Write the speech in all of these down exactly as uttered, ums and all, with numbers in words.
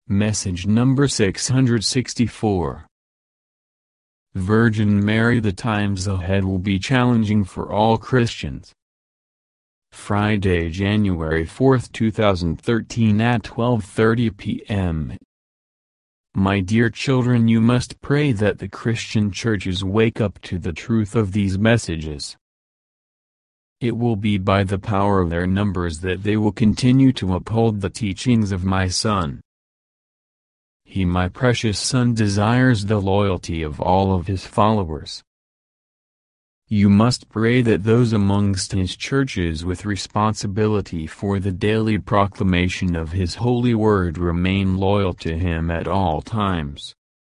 Message number six hundred sixty-four. Virgin Mary, the times ahead will be challenging for all Christians. Friday, January fourth, two thousand thirteen at twelve thirty p m My dear children, you must pray that the Christian churches wake up to the truth of these messages. It will be by the power of their numbers that they will continue to uphold the teachings of my Son. He, my precious Son, desires the loyalty of all of his followers. You must pray that those amongst his churches with responsibility for the daily proclamation of his holy word remain loyal to him at all times.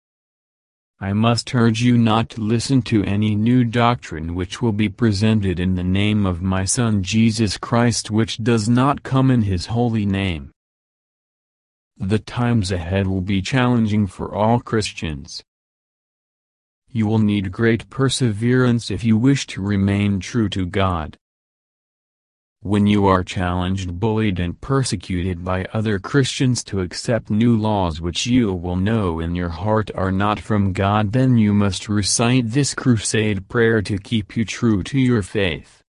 I must urge you not to listen to any new doctrine which will be presented in the name of my Son Jesus Christ, which does not come in his holy name. The times ahead will be challenging for all Christians. You will need great perseverance if you wish to remain true to God. When you are challenged, bullied and persecuted by other Christians to accept new laws which you will know in your heart are not from God, then you must recite this crusade prayer to keep you true to your faith.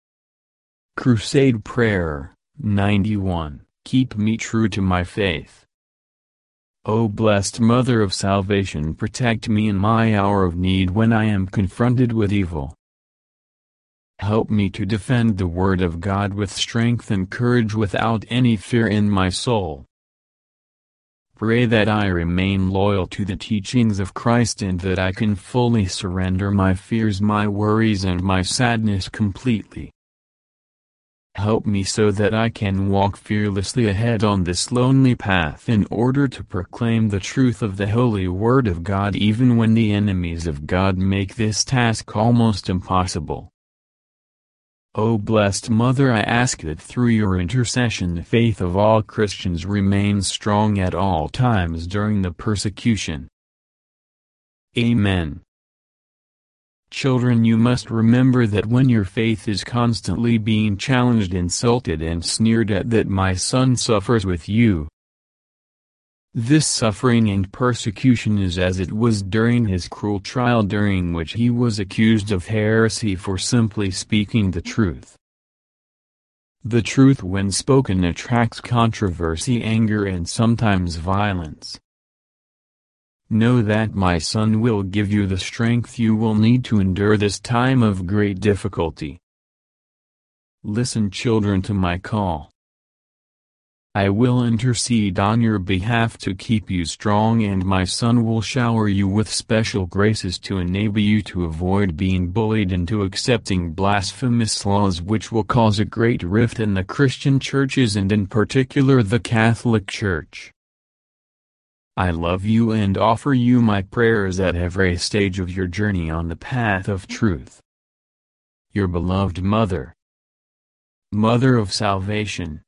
Crusade Prayer, ninety-one. Keep me true to my faith. O blessed Mother of Salvation, protect me in my hour of need when I am confronted with evil. Help me to defend the Word of God with strength and courage without any fear in my soul. Pray that I remain loyal to the teachings of Christ and that I can fully surrender my fears, my worries and my sadness completely. Help me so that I can walk fearlessly ahead on this lonely path in order to proclaim the truth of the holy word of God even when the enemies of God make this task almost impossible. O blessed Mother, I ask that through your intercession the faith of all Christians remains strong at all times during the persecution. Amen. Children, you must remember that when your faith is constantly being challenged, insulted and sneered at, that my Son suffers with you. This suffering and persecution is as it was during his cruel trial, during which he was accused of heresy for simply speaking the truth. The truth when spoken attracts controversy, anger and sometimes violence. Know that my Son will give you the strength you will need to endure this time of great difficulty. Listen, children, to my call. I will intercede on your behalf to keep you strong, and my Son will shower you with special graces to enable you to avoid being bullied into accepting blasphemous laws which will cause a great rift in the Christian churches and in particular the Catholic Church. I love you and offer you my prayers at every stage of your journey on the path of truth. Your beloved Mother. Mother of Salvation.